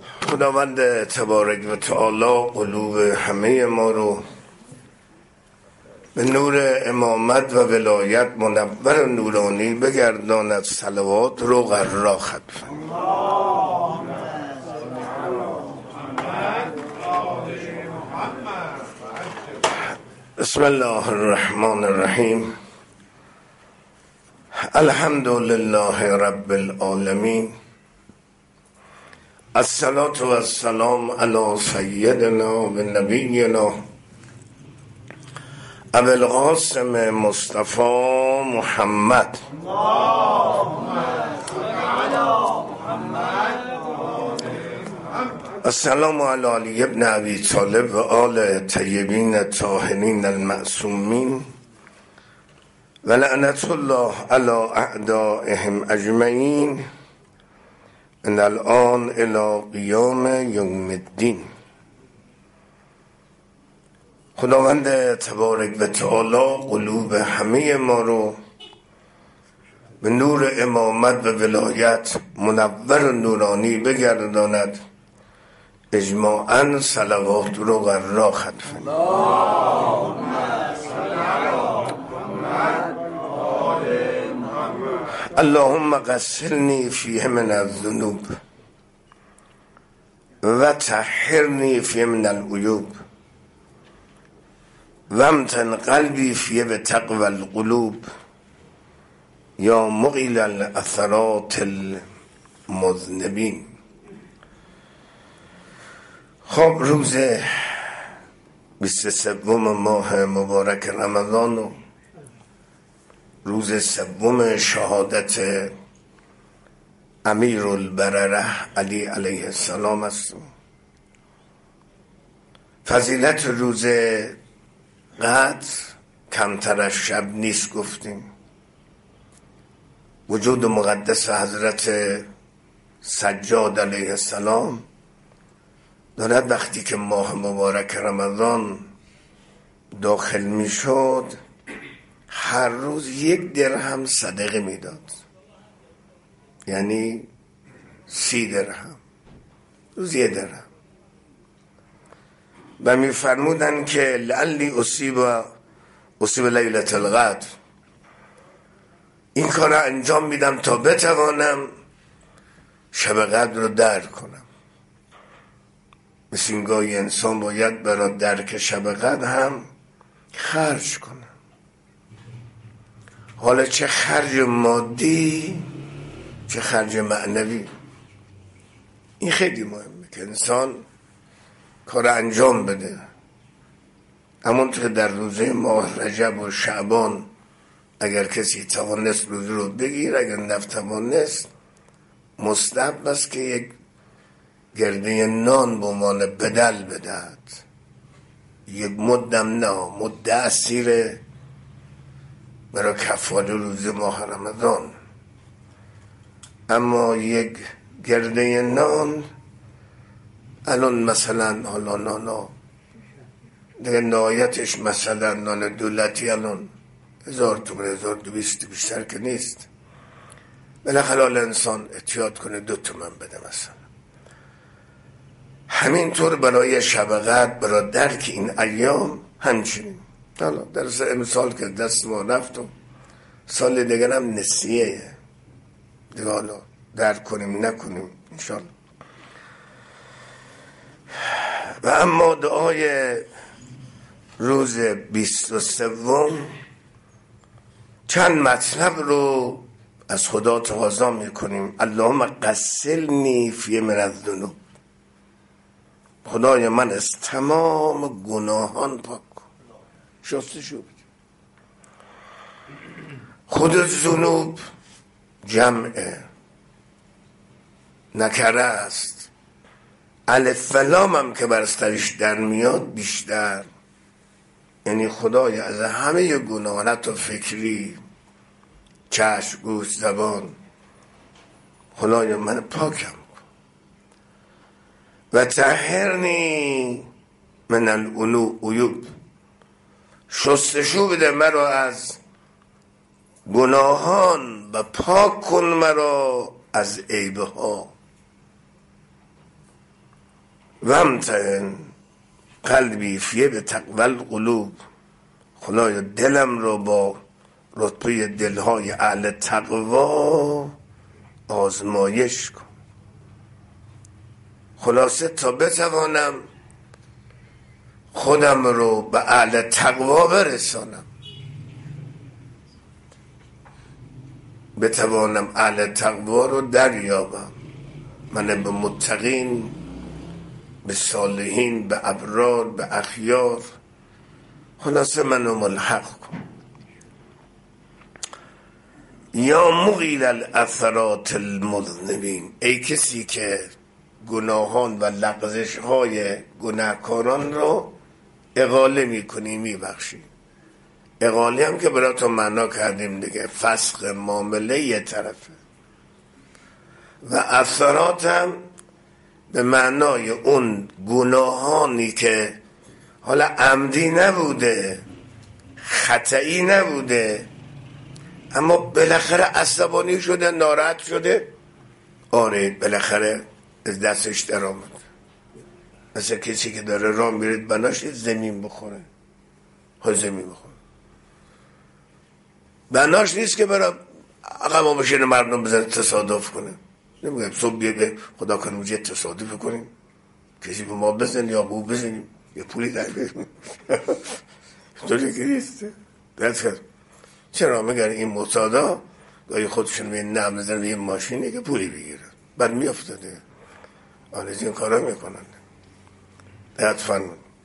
خداوند تبارک و تعالی قلوب همه ما رو به نور امامت و ولایت منور و نورانی بگرداند. صلوات رو غرا ختم. بسم الله الرحمن الرحیم. الحمد لله رب العالمین. الصلاة و السلام علی سیدنا و نبینا ابو القاسم مصطفی محمد. السلام علی علی ابن ابی طالب و آل طیبین الطاهرین المعصومین و لعنت الله علی اعدائهم اجمعین من الان الی قیام یوم الدین. خداوند تبارک و تعالی قلوب همه ما رو به نور امامت و ولایت منور و نورانی بگرداند. اجماعاً صلوات رو غرا ختم. اللهم غسلنی فیه من الذنوب و طهرنی فیه من العیوب و امتن قلبی فیه بتقوی القلوب یا مقیل الاثرات المذنبین. خب روز 23 ماه مبارک رمضان و روز سوم شهادت امیر البرره علی علیه السلام است. فضیلت روز قدر کمتر از شب نیست. گفتیم وجود مقدس حضرت سجاد علیه السلام دارد وقتی که ماه مبارک رمضان داخل می شد هر روز 1 درهم صدقه میداد، یعنی 30 درهم، روز 1 درهم. و میفرمودن که لعلی اصیب لیلة القدر، این کار را انجام میدم تا بتوانم شب قدر رو درک کنم. مثل این گاهی انسان باید برای درک شب قدر هم خرج کنه، حالا چه خرج مادی چه خرج معنوی. این خیلی مهمه که انسان کار انجام بده. همونطور در روزه ماه رجب و شعبان اگر کسی توانست روزه رو بگیر، اگر نتوانست مستحب است که یک گرده نان به عنوان بدل بدهد. یک مدم نه، مد اسیر برای کفاره روز ماه رمضان. اما یک گرده نان الان مثلا حالا نانا دیگه نهایتش مثلا نان دولتی الان 1000 تومان 1200 بیشتر که نیست. بالاخره انسان احتیاط کنه 2 تومان بده مثلا. همینطور برای شب قدر، برای درک این ایام همچنین. حالا در امسال که دست ما رفت و سال دیگر هم نسیه دیگه، حالا درک کنیم نکنیم انشالله. و اما دعای روز 23 چند مطلب رو از خدا تقاضا میکنیم. اللهم غسلنی فیه من الذنوب، خدای من از تمام گناهان پاک کن، شستشو بده. خود ذنوب جمع نکره است، الف و لام هم که برسترش در میاد بیشتر، یعنی خدای از همه گناهات و فکری، چشم، گوش، زبان، خدای من پاکم کن. و طهرنی من العیوب، شستشو بده مرا از گناهان و پاک کن مرا از عیبها. وامتحن قلبی فیه به تقوی القلوب، خدایا دلم رو با رتبه دلهای اهل تقوا آزمایش کن. خلاصه تا بتوانم خودم رو به اهل تقوا برسانم، بتوانم اهل تقوا رو دریابم، من به متقین، به صالحین، به ابرار، به اخیار، خلاصه منو ملحق کن. یا مغیل الاثرات المذنبین، ای کسی که گناهان و لغزش های گناهکاران رو اقاله میکنی، میبخشی. اقاله هم که براتون معنا کردیم دیگه، فسخ معامله یه طرفه، و اثرات هم به معنای اون گناهانی که حالا عمدی نبوده، خطایی نبوده، اما بالاخره عصبانی شده، ناراحت شده، آره بالاخره از دستش در آمد. مثل کسی که داره راه میره بناش زمین بخوره، زمین بخوره، بناش نیست که برای عقب بشینه مردم بزنه تصادف کنه. نمیگم صبح بیه خدا کنه اونجا تصادف کنیم، کسی به ما بزن یا بو بزنیم یا پولی در بگیم طوری که نیست. چرا میگن این معتادا گاهی خودشون به نم بزن به یه ماشینی که پولی بگیرن، بعد میافتاده آنیز این کارا میکنن. حتفاً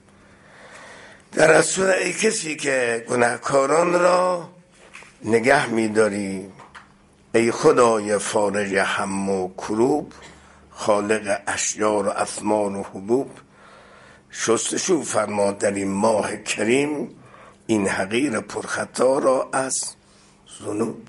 در اصول ای کسی که گناهکاران را نگه میداری، ای خدای فارج هم و کروب، خالق اشیار و اثمار و حبوب، شستشو فرما در این ماه کریم، این حقیر پرخطا را از ذنوب.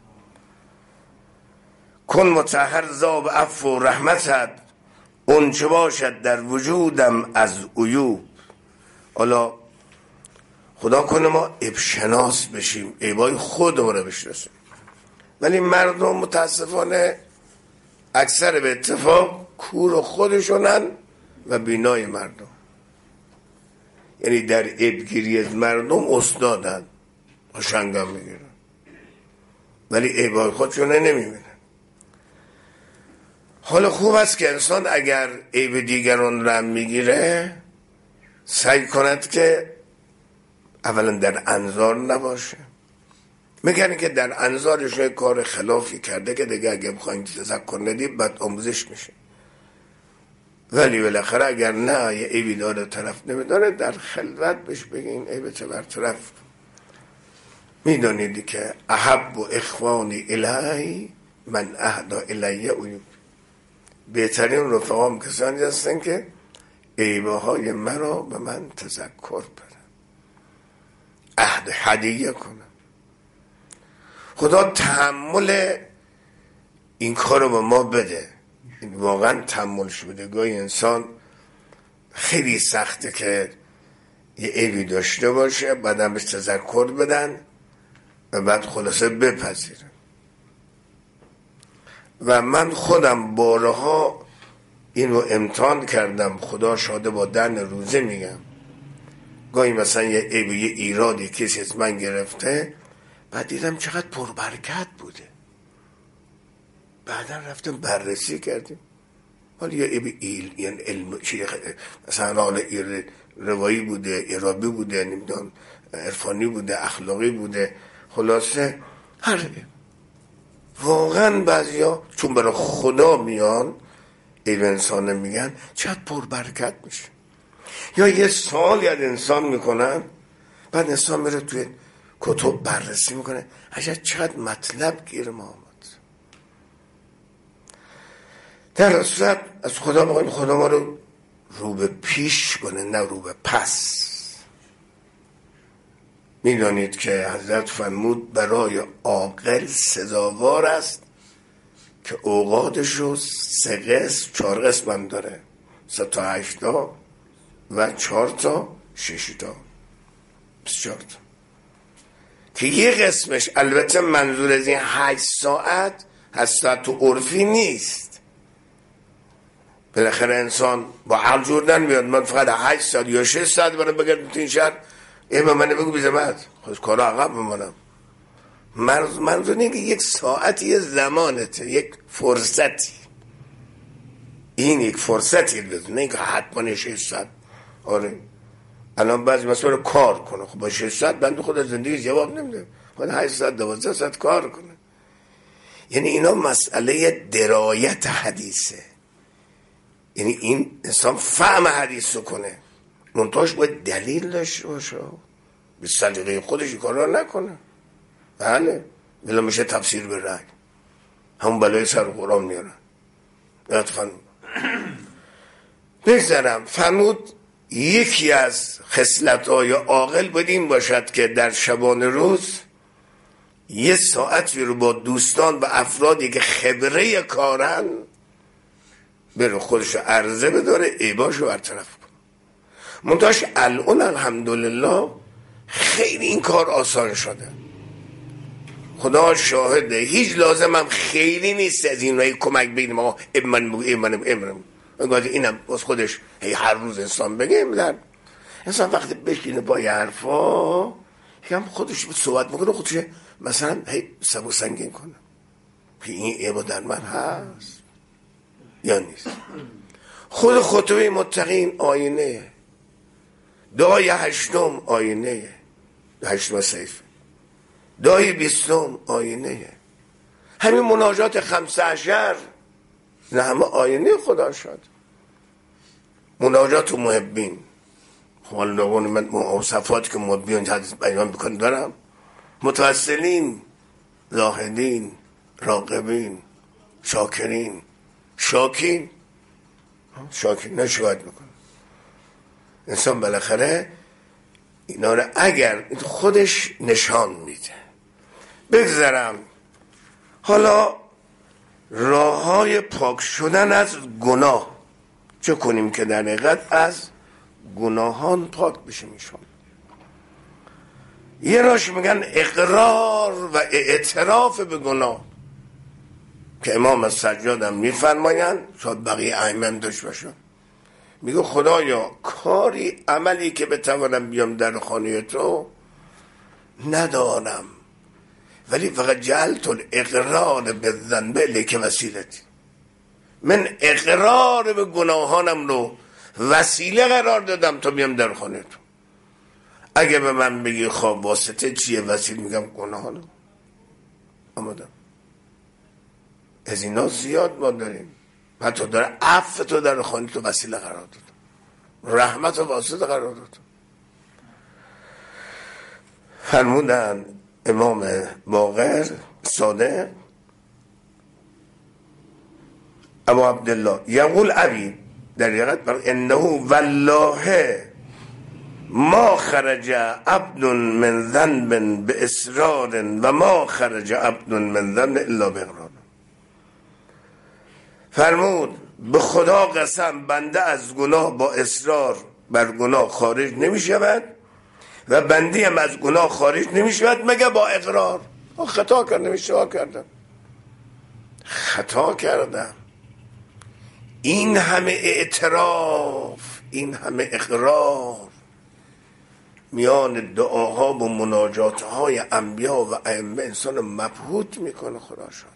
کن مطهر ذاب عفو و رحمتت، اون چه باشد در وجودم از عیوب. حالا خدا کنه ما عیبشناس بشیم، عیبای خودمون رو بشناسیم، ولی مردم متاسفانه اکثر به اتفاق کور خودشونن و بینای مردم، یعنی در عیبگیری از مردم استادن، شنگم میگیرن، ولی عیبای خودشونه نمیبینن. حالا خوب است که انسان اگر عیب دیگران رو میگیره سعی کند که اولا در انظار نباشه. میگن که در انظارش کار خلافی کرده که دیگه اگه بخواین تذکر ندید بعد آموزش میشه، ولی بالاخره اگر نه یه عیبی داره طرف نمیداره، در خلوت بهش بگین عیبت برطرف. میدانید که احب و اخوانی الهی من اهدا الیه عیوب، بهترین رفقام کسانی هستن که عیبه های مرا به من تذکر برن، عهد هدیه کنم. خدا تحمل این کار رو به ما بده، این واقعا تحملش بده. گاهی انسان خیلی سخته که یه عیبی داشته باشه بعدم بهش تذکر بدن و بعد خلاصه بپذیرن. و من خودم بارها این رو امتحان کردم، خدا شاده با دن روزه میگم. گاهی مثلا یه عیب، یه ایرادی کسی از من گرفته، بعد دیدم چقدر پربرکت بوده، بعدا رفتم بررسی کردیم، حالا یه عیب یعنی علم مثلا حالا روایی بوده، ایرابی بوده، نمیدونم عرفانی بوده، اخلاقی بوده، خلاصه هر واقعا بعضیا چون برای خدا میان عیب انسان میگن چقدر پربرکت میشه. یا یه سال یاد انسان میکنن، بعد انسان میره توی کتب بررسی میکنه، عجب چقدر مطلب گیر ما آمد. در صورت از خدا بخوایم خدا ما رو به پیش کنه نه رو به پس. میدانید که حضرت فرمود برای عاقل سزاوار است که اوقاتش رو 3 قسم 4 قسم هم داره، 3 تا 8 تا و 4 تا 6 تا 24 تا، که یه قسمش البته منظور از این 8 ساعت 8 ساعت تو عرفی نیست، بالاخره انسان با هر جور در میاد. من فقط 8 ساعت یا 6 ساعت برم بگردم تو این شهر، به من بگو بی زحمت خود کارا عقب بمانم. منظور اینه که یک ساعت یه زمانته، یک فرصتی، این یک فرصتی لازم، نه اینکه حتما 6 ساعت. آره الان بعضی مثلا کار کنه، خب با 6 ساعت بنده خود از زندگی جواب نمیده، خود 8 ساعت 12 ساعت کار کنه. یعنی اینا مسئله درایت حدیثه، یعنی این انسان فهم حدیث رو کنه، منتهاش باید دلیل داشته باشه، به سلیقه خودش کارا نکنه. بله ولی میشه تفسیر به رأی، همون بلای سر قرآن میارن. لطفاً بگذارم فرمود یکی از خصلت‌های عاقل باید این باشد که در شبانه روز یه ساعتی رو با دوستان و افرادی که خبره کارن بره خودش رو عرضه بداره، عیباش رو برطرف کنه. منتهاش الان الحمدلله خیلی این کار آسان شده، خدا شاهده. هیچ لازم هم خیلی نیست از اینایی کمک بگیریم ما ایمانم اینم از خودش هر روز انسان بگه. انسان وقتی بشینه با یه حرفا هم خودش صحبت میکنه، خودش مثلا سبو سنگین کنه که این عیبا در من هست یا نیست. خود خطبه متقین آینه، دعای 8 آینه، 8 صحیفه، دعای 20 آینه، همین مناجات 15 نه همه آینه خدا شد. مناجات محبین، حالا من مواصفاتی که محبین حدیث بیان بکنم دارم، متوسلین، زاهدین، راقبین، شاکرین، شاکین نشوید میکنه. انسان بالاخره اینا رو اگر خودش نشان میده. بگذارم حالا راه های پاک شدن از گناه چه کنیم که در حقیقت از گناهان پاک بشیم ایشان. یه راش میگن اقرار و اعتراف به گناه که امام السجاد هم میفرمایند، شاید بقیه ائمه داشت باشن، میگه خدایا کاری عملی که بتوانم بیام در خانه تو ندارم، ولی فقط جعلت الاقرار بالذنب الیک وسیلتی، من اقرار به گناهانم رو وسیله قرار دادم تا بیام در خانه تو. اگه به من بگی خواب واسطه چیه وسیله، میگم گناهانم آمدم. از اینا زیاد ما داریم، حتی داره عفو تو در خانه تو وسیله قرار داد، رحمت و واسطه قرار داد. فرمودن امام باقر صادق ابو عبدالله یقول ابی در حقیقت انه والله ما خرج عبد من ذنب باصرار و ما خرج عبد من ذنب الا باقرار. فرمود به خدا قسم بنده از گناه با اصرار بر گناه خارج نمی شود و بنده هم از گناه خارج نمی شود مگه با اقرار. خطا کردم، اشتباه کردم، خطا کردم. این همه اعتراف، این همه اقرار میان دعاها و مناجاتهای انبیا و ائمه انسان مبهوت میکنه. خدا شد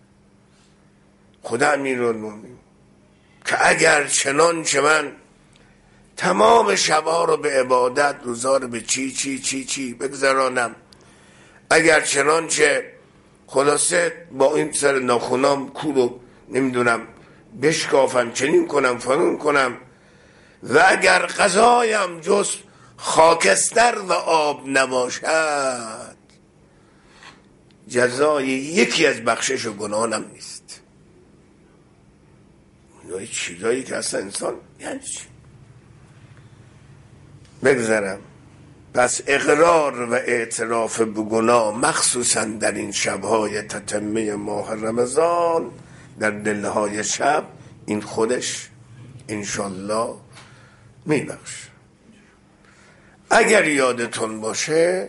خدا امیرالمومنین که اگر چنانچه من تمام شبها رو به عبادت، روزا رو به چی بگذرانم، اگر چنانچه خلاصه با این سر ناخونام کورو نمیدونم بشکافم، چنین کنم فلان کنم، و اگر غذایم جز خاکستر و آب نباشد، جزای یکی از بخشش و گناهانم نیست. اینای چیزایی که اصلا انسان یعنی چی؟ بگذارم. پس اقرار و اعتراف به گناه مخصوصا در این شبهای تتمه ماه رمضان در دلهای شب، این خودش انشالله میبخش. اگر یادتون باشه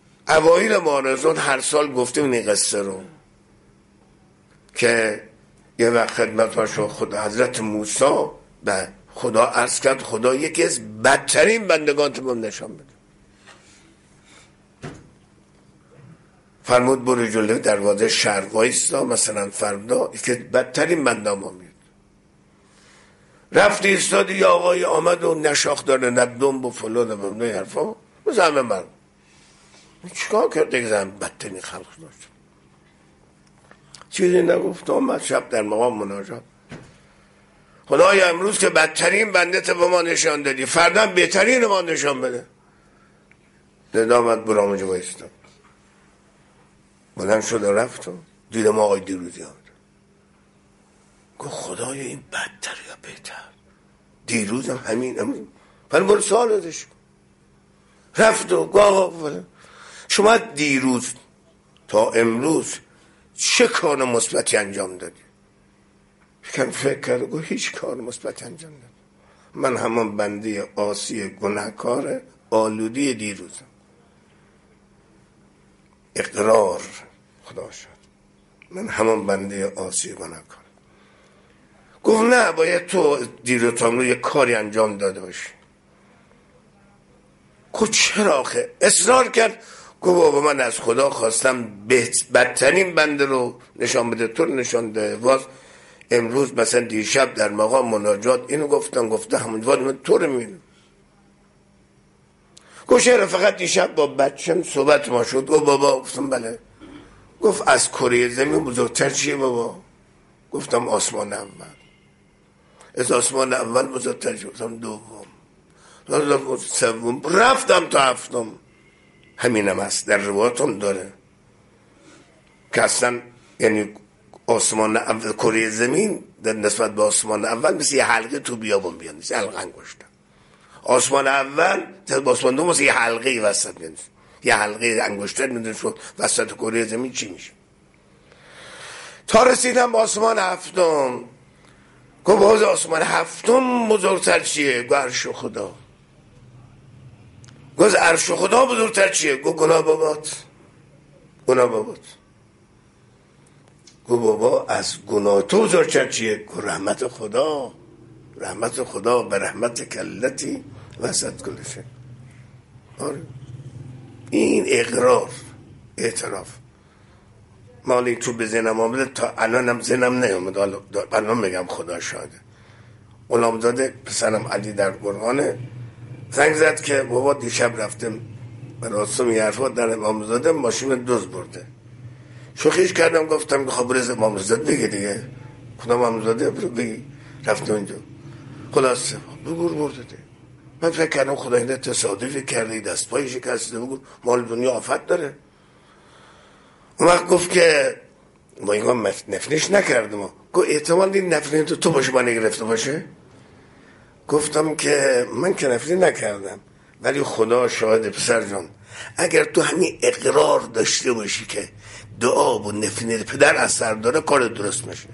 اوایل ماه رمضان هر سال گفتیم این قصه رو که یه وقت خدمت شو خدا حضرت موسی به خدا عرض کرد خدا یکی از بدترین بندگان تو نشان بده. فرمود برو جلوی دروازه شهر وایسا، مثلا فردا که بدترین بنده ما میاد. رفت ایستادی، یا آقای آمد و نشاخ داره ندم و فلان و بمنای حرفا و زمه من چیکار کرد دیگه؟ زمه بدترین خلق داشت، چیزی نگفت. آمد شب در مقام مناجات، خدایا امروز که بدترین بنده تو به ما نشان دادی، فردا بهترین ما نشان بده. ندا آمد برام اونجا بایستم، بلند شد و رفت و دیدم آقای دیروزی آمد. گفت خدایا این بدتر یا بهتر؟ دیروز هم همین امروز. برای سوال ازش رفت و گفت آقا شما دیروز تا امروز چه کار مثبتی انجام دادی؟ فکر کرد گفت هیچ کار مثبتی انجام دادی. من همان بنده عاصی گناهکار آلودی دیروزم. اقرار خدا شد، من همان بنده عاصی گناهکار. گفت نه، باید تو دیرو تا امروز یک کاری انجام داده باشی. گفت چرا آخه؟ اصرار کرد. گفت بابا من از خدا خواستم بدترین بنده رو نشان بده، تو رو نشان ده. باز امروز مثلا دیشب در مقام مناجات اینو گفته همون وقت من تو رو میبینم. گفت چرا فقط دیشب با بچم صحبت ما شد؟ گفت بابا. گفتم بله. گفت از کره زمین بزرگتر چیه بابا؟ گفتم آسمان اول. از آسمان اول بزرگتر چیه؟ گفتم دوم. سوم. رفتم تا هفتم. همینم هست، در روایاتم داره که اصلا یعنی آسمان اول کره زمین در نسبت به آسمان اول مثل یه حلقه تو بیابون بیان، مثل حلقه انگشتر. آسمان اول تا آسمان دوم مثل یه حلقه وسط میاد، یه حلقه انگشتر میدونی شد وسط کره زمین چی میشه. تا رسیدم به آسمان هفتم. گفت باز آسمان هفتم بزرگتر چیه؟ گفت عرش خدا. گفت عرش خدا بزرگتر چیه؟ گفت گناه بابات. گفت بابا از گناه تو بزرگتر چیه؟ گفت رحمت خدا به رحمت کلتی وسط کلشه. آره این اقرار، اعتراف. مالی تو به ذهنم آمده، تا الانم ذهنم نیامد، الان میگم خدا شاهده. غلامزاده پسرم علی در قرآنه زنگ زد که بابا دیشب رفتم مراسم یه حرفات در امامزاده، ماشین دزد برده. شوخیش کردم، گفتم که خب برز امامزاده بگه دیگه، خدا امامزاده بگی رفتم اینجا. خلاصه بگور برده دیگه. من فکر کردم خدا اینه تصادفی کرده، دست پایی شکسته، بگو مال دنیا آفت داره. اون وقت گفت که ما اینگاه نفرینش نکردم. گفت احتمال این نفرین تو باشه با نگرفته باشه. گفتم که من که نفرین نکردم، ولی خدا شاهد پسر جان، اگر تو همین اقرار داشته باشی که دعا و نفرین پدر اثر داره، کار درست میشه.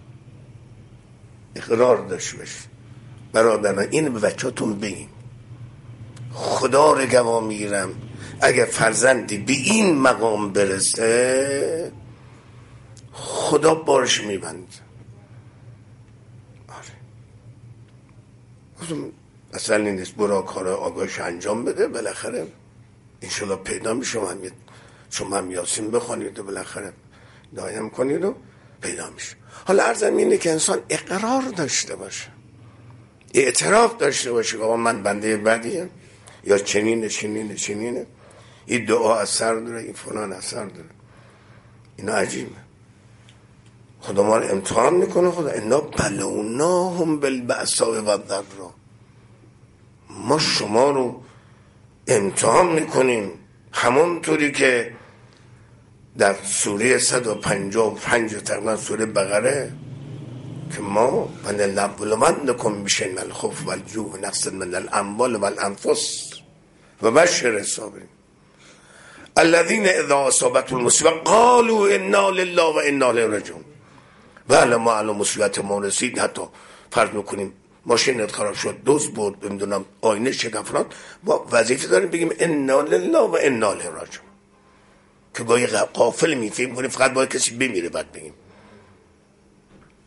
اقرار داشته باشی. برادران این به بچه‌تون بگین، خدا رو گواه میگیرم اگر فرزندی به این مقام برسه خدا بارش میبند. آره اصلا این نیست برا کار آگاهش انجام بده، بالاخره انشالله پیدا میشه. شما هم یاسین بخونید و بالاخره دایم کنید و پیدا میشه. حالا عرضم اینه که انسان اقرار داشته باشه، اعتراف داشته باشه که من بنده بدیم، یا چنینه این دعا اثر داره، این فلان اثر داره. اینا عجیبه. خدا ما رو امتحان میکنه. خدا انا بلوناهم بالبأساء والضراء، ما شما رو امتحان میکنیم همونطوری که در سوره 155 تقریبا سوره بقره که ما ونبلونکم بشیء من الخوف والجوع ونقص من الاموال والانفس وبشر الصابرین الذين اذا اصابتهم المصیبه قالوا انا لله و انا الیه راجعون. بله ما الان مصیبت ما رسید، حتی فرض میکنیم ماشینت خراب شد، دزد برد، نمیدونم آینه شکفت، ما وظیفه داریم بگیم انا لله و انا الیه راجعون. که گاهی غافل میفهمیم کنیم فقط باید کسی بمیره بعد بگیم.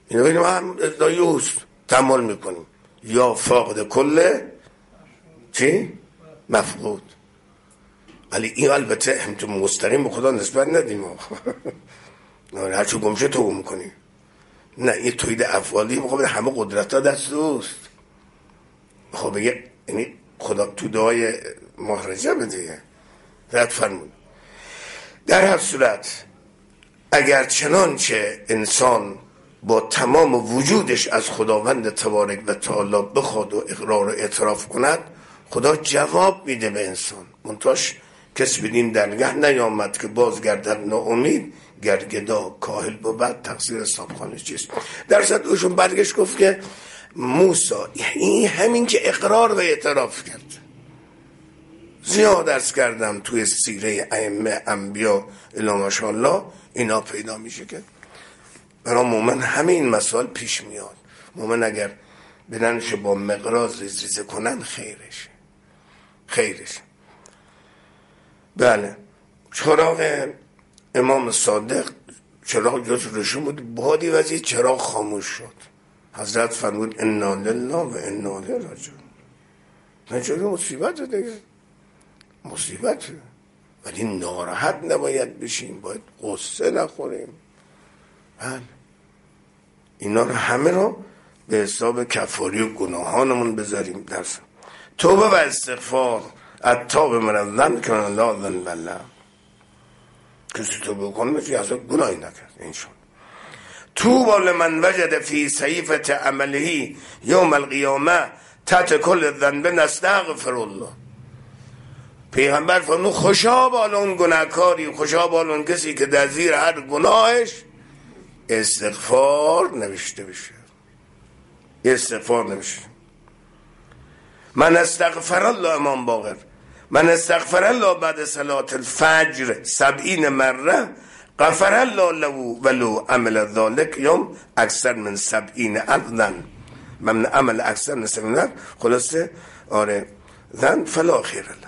اینو بگیم هم دایوست تحمل میکنیم. یا فاقد کل چی؟ مفقود. ولی این البته هم تو مستقیم به خدا نسبت ندیم هرچو گمشه تو میکنی. نه، این توحید افعالی میخواد همه قدرت ها دست اوست. خب بگه یعنی خدا تو دعای مهرجه بده رد فرمون. در هر صورت اگر چنانچه انسان با تمام وجودش از خداوند تبارک و تعالی بخواد و اقرار و اعتراف کند، خدا جواب میده به انسان. منتاش کس بدین درگه نیامد که بازگردد ناامید، گرگدا کاهل بود تقصیر صاحبخانه چیست. در صد اوشون برگشت گفت که موسی این همین که اقرار و اعتراف کرد. زیاد درس کردم توی سیره ائمه انبیا الی ماشاءالله اینا پیدا میشه که برای مومن همه این مسائل پیش میاد. مومن اگر بدنش با مقراض ریزه کنن خیرش. بله، چراغ امام صادق چراغ جز روشن بود، بادی وزید چراغ خاموش شد. حضرت فرمود انا لله و انا الیه راجعون. نجوری مصیبت دیگه، مصیبت، ولی ناراحت نباید بشیم، باید قصه نخوریم. بله، اینا رو همه رو به حساب کفاری و گناهانمون بذاریم. درس توبه و استغفار، التوبه من الذنب کمن لا ذنب له. کسی توبه کنه مثل اصلا گناهی نکرد. این شد توبه لمن وجد فی صحیفه عمله یوم القیامه تحت کل ذنب نستغفر الله. پیغمبر فرمود خوشا بال اون گناهکاری، خوشا بال اون کسی که در زیر هر گناهش استغفار نوشته بشه. استغفار نوشته. من استغفر الله، امام باقر، من استغفر الله بعد صلاة الفجر 70 مره غفر الله له ولو عمل ذلك یوم اکثر من 70,000 ذنب. من عمل اکثر من 70,000 خلاصه آره ذنب فلا خیر له.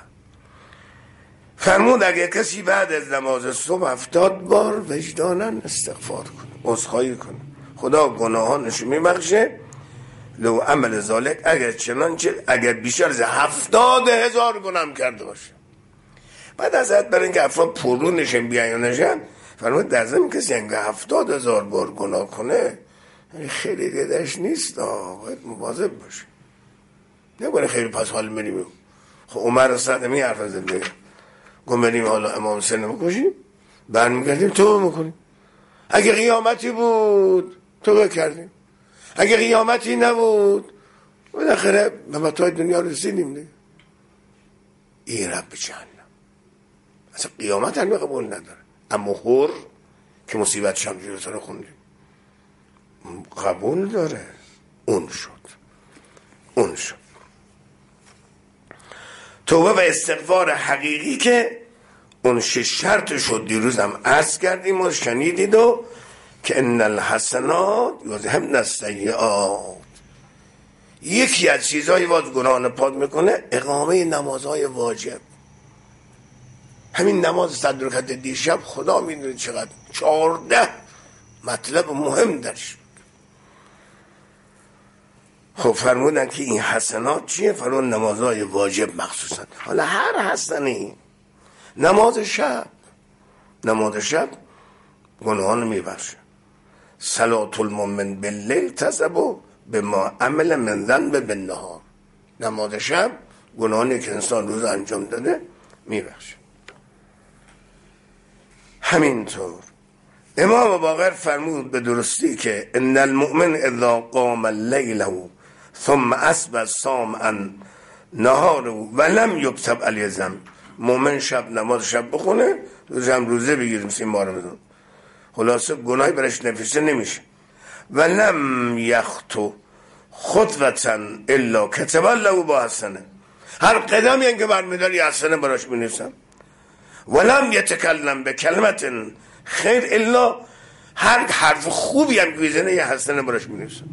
فرمود اگه کسی بعد از نماز صبح 70 بار وجدانا استغفار کنه، عذرخواهی کنه، خدا گناهانش میبخشه. لو عمل ذالک، اگر چنانچه اگر بیشتر از 70,000 گناه کرده باشه. بعد از حد برای اینکه افراد پررو نشن بیان نشن، فرمود در ضمن کسی اینکه 70,000 بار گناه کنه خیلی دیدش نیست، باید مواظب باشه. نکنه خیلی پس حال میریم. خب عمر صد می حرف زده گم بریم حالا امام حسین بکشیم، برمیگردیم توبه میکنیم. اگه قیامتی بود توبه کردیم، اگه قیامتی نبود بالاخره به متاع دنیا رسیدیم دیگه. این رب جهنم اصلا قیامت هم قبول نداره. اما خور که مصیبت شمجیرت رو خوندیم قبول داره. اون شد توبه و استغفار حقیقی که اون 6 شرط شد. دیروز هم عرض کردیم و شنیدید و که ان الحسنات یذهبن السیئات. یکی از چیزهای واجب گناه پاک میکنه اقامه نمازهای واجب. همین نماز 100 رکعت دیشب خدا میدونه چقدر 14 مطلب مهم درش. خب فرمودن که این حسنات چیه؟ فرمودن نمازهای واجب مخصوصا. حالا هر حسنی، نماز شب گناهان میبخشه. صلاة المؤمن باللیل تذهب بما عمل من ذنب بالنهار. نماز شب گناهانی که انسان روز انجام داده میبخشه. همینطور امام باقر فرمود به درستی که ان المؤمن اذا قام الليل ثم اصبح صامعا نهاره ولم یکتب علیه ذنب. مومن شب نماز شب بخونه، روزه بگیریم سیم بار بدون، خلاصه گناهی برش نفیسه نمیشه. ولم یخطو خطوتا الا کتب له با حسنه. هر قدمی این که برمیداری حسنه براش بنویسن. ولم یتکلم به کلمت خیر الا، هر حرف خوبی هم که بزنه یه حسنه براش بنویسن.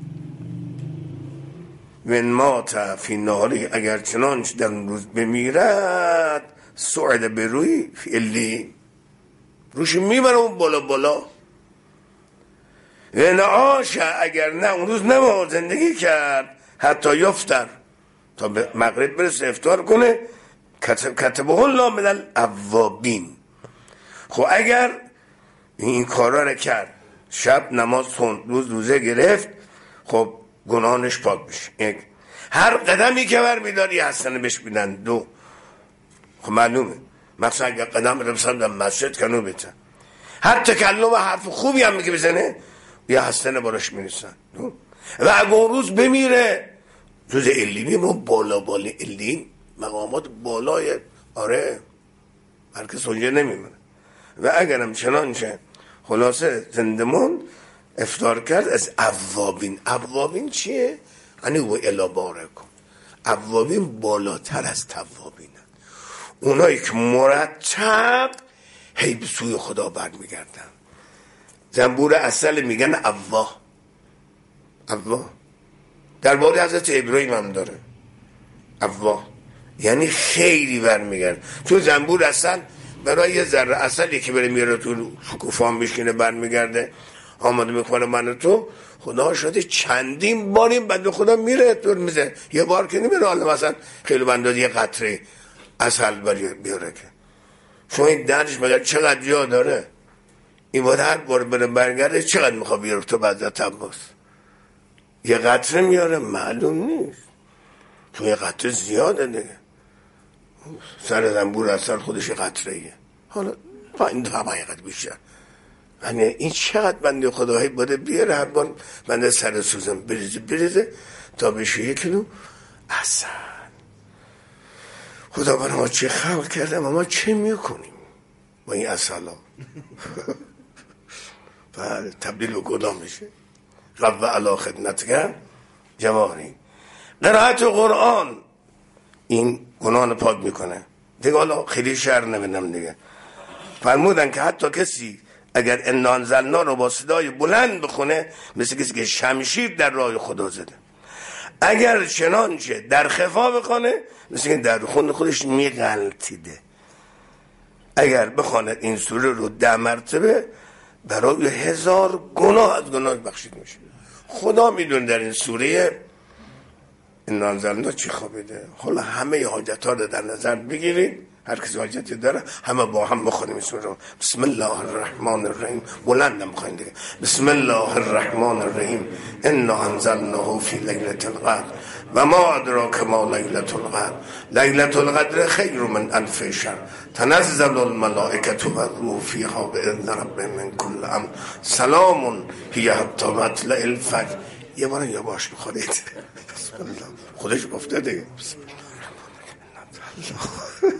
من مات فی نهاری، اگر چنانچه در روز بمیرد سعد به روی فی الی، روش میبره اون بالا بالا. و نعاش، اگر نه اون روز نما زندگی کرد حتی یفتر، تا به مغرب برسه افطار کنه. کتبه الله من الاوابین. خب اگر این کارا رو کرد، شب نماز خوند، روزه گرفت، خب گناهش پاک میشه. یک، هر قدمی که برمی‌داری حسنه بهش میدن. دو، خب معلومه مثلا اگر قدم رو بسن مسجد کنو بیتن، هر تکلم و حرف خوبی هم که بزنه یه حسنه براش میرسن. و اگه اون روز بمیره جز علینی، ما بالا علین مقامات بالای، آره هر کس اونجا نمیمونه. و اگرم چنانچه خلاصه زندمون افطار کرد از اوابین. اوابین چیه؟ یعنی و الا بارکم. اوابین بالاتر از توابین، اونایی که مرتب هی به سوی خدا برمیگردن. زنبور اصل میگن اواه. در باب حضرت ابراهیم هم داره اواه، یعنی خیلی برمیگرد. تو زنبور اصل برای یه ذره اصلی که بره میاره تو شکوفان میشکنه برمیگرده آماده میکنه من تو. خدا شده چندین باریم بنده خدا میره طور میزه، یه بار که نمیره. حالا مثلا خیلی بنده یه قطره اصل بیاره که شما این درش مگر چقدر جا داره؟ این باید هر بار بره برگرده چقدر میخواد بیاره تو بعد عباس؟ یه قطره میاره معلوم نیست، تو یه قطره زیاده دیگه. سر زنبور اصل خودش یه قطره ایه، حالا تا این دو حقیقت بیشتر. یعنی این چقدر بنده خداهی باید بیاره هر بار بنده سر سوزم بریزه تا بشه 1 کیلو اصل. خدا برای ما چه خلق کرده، ما چه میکنیم با این اصلا؟ بعد تبدیل به گدا میشه. رب علا خدمتگر جوانی. قرائت قرآن این گناه پاک میکنه دیگه. حالا خیلی شعر نمیدم دیگه. فرمودن که حتی کسی اگر انا انزلنا رو با صدای بلند بخونه مثل کسی که شمشیر در راه خدا زده. اگر چنانچه در خفا بخونه مثل که در خون خودش میغلطیده. اگر بخواند این سوره رو 10 مرتبه برای 1000 گناه از گناه بخشید میشه. خدا میدون در این سوره انا انزلنا چی خوابیده. حالا همه حاجت ها رو در نظر بگیرید، هر کسی حاجتی داره همه با هم بخونیم این سوره. بسم الله الرحمن الرحیم. بلندم بخونید دیگه. بسم الله الرحمن الرحیم. انا انزلناه فی لیلة القدر و ما ادراک ما لیلة القدر. لیلة القدر خیر من الف شهر. تنزل الملائکة و الروح فیها باذن ربهم من کل امر. سلام هی حتی مطلع الفجر. یه بار یواش بخونید. بسم الله. خودش گفته دیگه. بسم الله.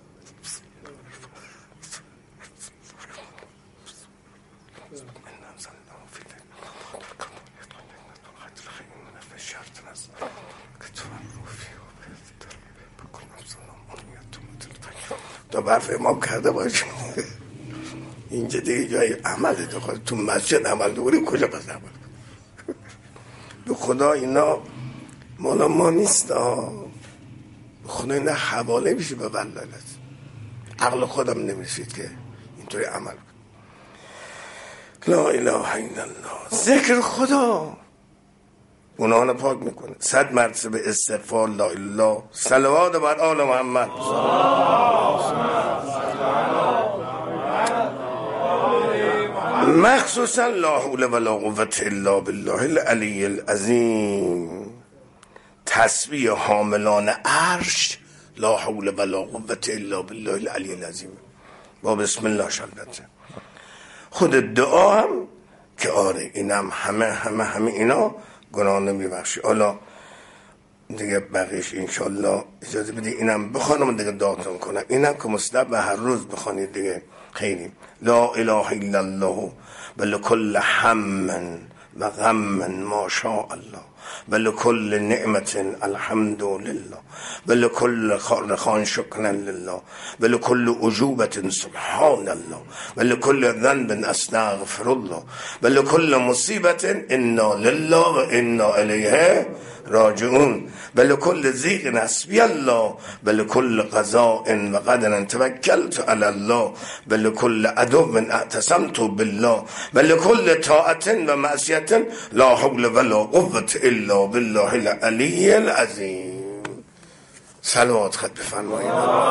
تا برف امام کرده باشیم اینجا دیگه جای عمله. تو مسجد عمل دوریم کجا پس عمل به خدا اینا مالا ما نیست. خدا اینا حواله میشه به ولالت. عقل خودم نمیرسید که اینطوری عمل کنم. لا اله الا الله. ذکر خدا گناهان پاک میکنه. 100 مرتبه استغفار لا اله الا الله. صلوات بر آل محمد. مخصوصا لا حول ولا قوة الا بالله العلی العظیم. تسبیح حاملان عرش لا حول ولا قوة الا بالله العلی العظیم با بسم الله البته. خود دعا هم که آره اینم همه اینا گناه نمیبخشی. حالا دیگه بقیش انشالله اجازه بدی اینم بخوانم دیگه دعاتون کنم. اینم که مستحب هر روز بخوانید دیگه خیلی. لا اله الا الله ولکل هم و غم ما شاء الله ولكل نعمة الحمد لله، ولكل خان شكرا لله، ولكل أجوبة سبحان الله، ولكل ذنب أستغفر الله، ولكل مصيبة إنا لله وإنا إليه راجعون، ولكل ضيق حسبي الله، ولكل قضاء وقدر توكلت على الله، ولكل عدو اعتصمت بالله، ولكل طاعة ومعصية لا حول ولا قوة إلا بالله العلي العظيم. صلوات خط بفرمایید.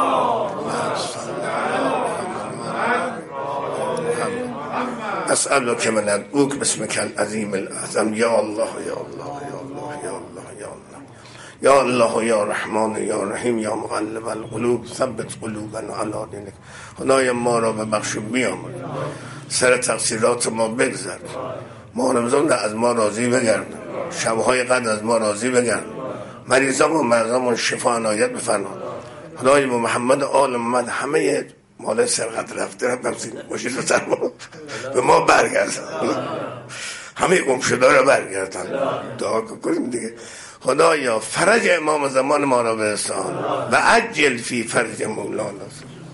أسألك من أدعوك باسمك العظيم الأعظم يا الله يا الله يا الله يا الله يا الله يا الله يا رحمن یا رحیم یا مقلب القلوب ثبت قلوبنا علی دینک. خدای ما را ببخش و بیامرز، سر تقصیرات ما بگذر، ما رمضان از ما راضی بگرد، شبهای قدر از ما راضی بگرد، مریضان و مرضان شفا عنایت بفرما. خدای با محمد آل محمد همه مال سرقت رفته باشید و به ما برگردن، همه گمشده را برگردن. دعا کنیم دیگه. خدایا فرج امام زمان ما را برسان و عجل فی فرج مولانا.